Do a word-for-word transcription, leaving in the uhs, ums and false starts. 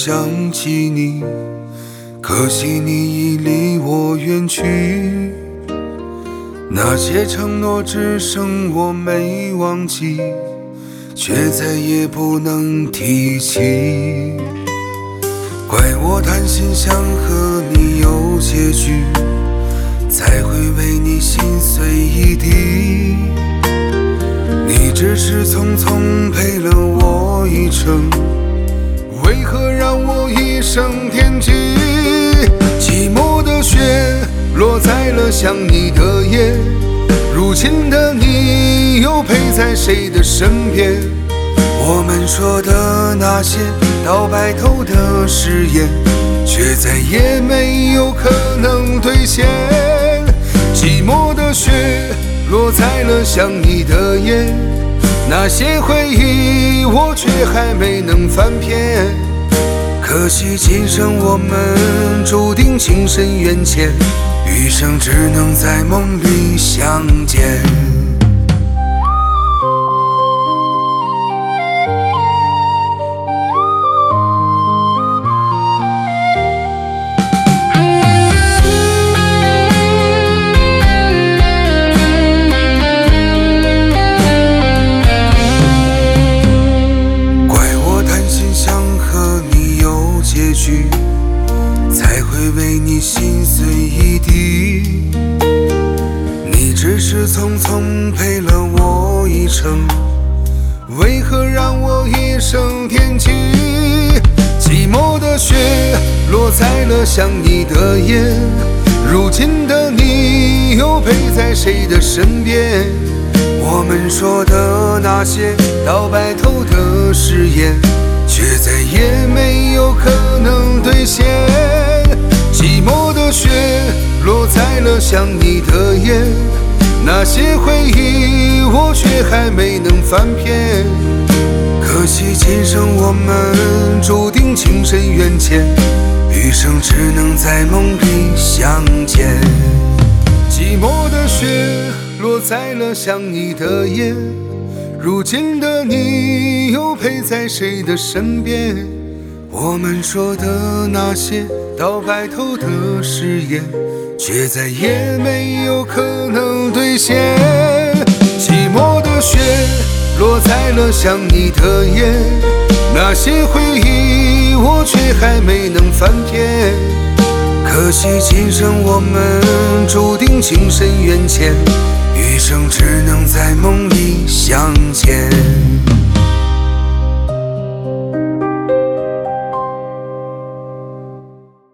想起你，可惜你已离我远去。那些承诺只剩我没忘记，却再也不能提起。怪我贪心想和你有结局，才会为你心碎一地。你只是匆匆陪了我一程，为何让我一生惦记？寂寞的雪落在了想你的夜，如今的你又陪在谁的身边？我们说的那些到白头的誓言，却再也没有可能兑现。寂寞的雪落在了想你的夜，那些回忆我却还没能翻篇。可惜今生我们注定情深缘浅，余生只能在梦里相见。才会为你心碎一地。你只是匆匆陪了我一程，为何让我一生惦记？寂寞的雪落在了想你的夜，如今的你又陪在谁的身边？我们说的那些到白头的誓言，却再也没有可能兑现。寂寞的雪落在了想你的夜，那些回忆我却还没能翻篇。可惜今生我们注定情深缘浅，余生只能在梦里相见。寂寞的雪落在了想你的夜，如今的你又陪在谁的身边？我们说的那些到白头的誓言，却再也没有可能兑现。寂寞的雪落在了想你的夜，那些回忆我却还没能翻篇。可惜今生我们注定情深缘浅，余生只能在梦里相见。